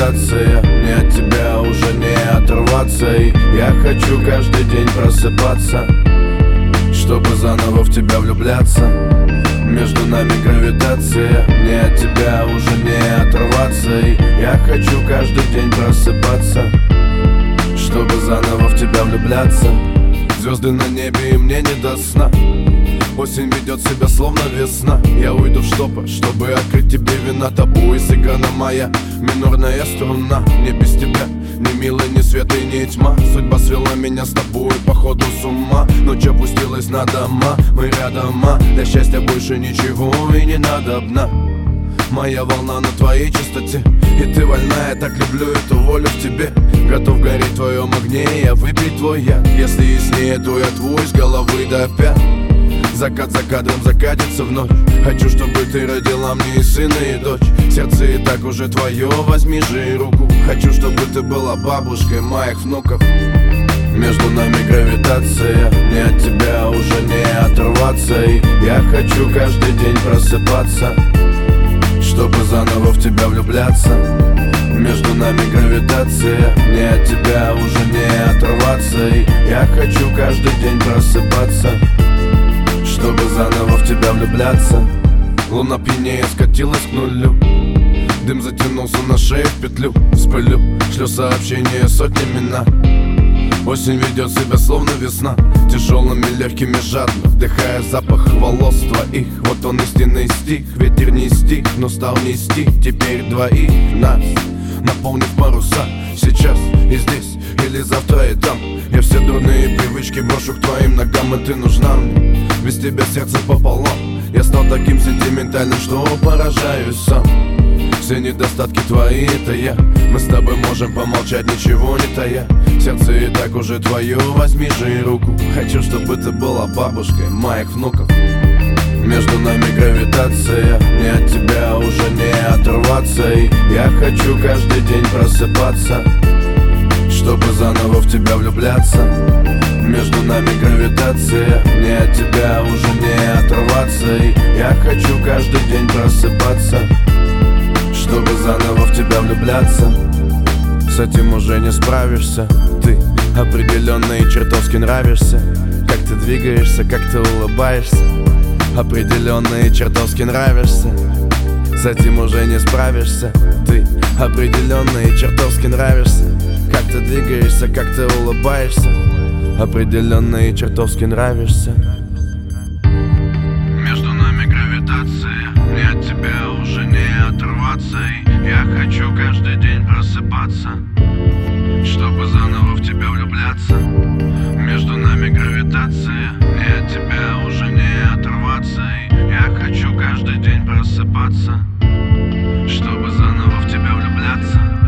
гравитация. Мне от тебя уже не оторваться, и я хочу каждый день просыпаться, чтобы заново в тебя влюбляться. Между нами гравитация. Мне от тебя уже не оторваться, и я хочу каждый день просыпаться, чтобы заново в тебя влюбляться. Звезды на небе, и мне не до сна. Осень ведет себя словно весна. Я уйду в штопор, чтобы открыть тебе вина. Табу и сыграна моя минорная струна. Мне без тебя ни милый, ни свет и ни тьма. Судьба свела меня с тобой, походу с ума. Ночь опустилась на дома, мы рядом, для счастья больше ничего и не надобно. Моя волна на твоей чистоте, и ты вольна, я так люблю эту волю в тебе. Готов гореть в твоем огне, я выпить твой яд. Если яснее, то я твой с головы до пят. Закат за кадром закатится в ночь. Хочу, чтобы ты родила мне и сына, и дочь. Сердце и так уже твое, возьми же и руку. Хочу, чтобы ты была бабушкой моих внуков. Между нами гравитация. Мне от тебя уже не оторваться, и я хочу каждый день просыпаться, чтобы заново в тебя влюбляться. Между нами гравитация. Мне от тебя уже не оторваться, и я хочу каждый день просыпаться, чтобы заново в тебя влюбляться. Луна пьянее скатилась к нулю. Дым затянулся на шею в петлю. Вспылю, шлю сообщение сотнями на. Осень ведет себя словно весна. Тяжелыми, легкими, жадно вдыхая запах волос твоих. Вот он истинный стих. Ветер не стих, но стал нести теперь двоих нас, наполнив паруса. Сейчас и здесь, или завтра и там. Я все дурные привычки брошу к твоим ногам, и ты нужна мне. Без тебя сердце пополам. Я стал таким сентиментальным, что поражаюсь сам. Все недостатки твои, это я. Мы с тобой можем помолчать, ничего не тая. Сердце и так уже твое, возьми же и руку. Хочу, чтобы ты была бабушкой моих внуков. Между нами гравитация. Мне от тебя уже не оторваться, и я хочу каждый день просыпаться, чтобы заново в тебя влюбляться. Между нами гравитация. Мне от тебя уже не оторваться, и я хочу каждый день просыпаться, чтобы заново в тебя влюбляться. С этим уже не справишься. Ты определенно и чертовски нравишься. Как ты двигаешься, как ты улыбаешься. Определенно и чертовски нравишься. С этим уже не справишься. Ты определенно и чертовски нравишься. Как ты двигаешься, как ты улыбаешься. Определенно и чертовски нравишься. Между нами гравитация. Мне от тебя уже не оторваться, и я хочу каждый день просыпаться, чтобы заново в тебя влюбляться. Между нами гравитация. Мне от тебя уже не оторваться, и я хочу каждый день просыпаться, чтобы заново в тебя влюбляться.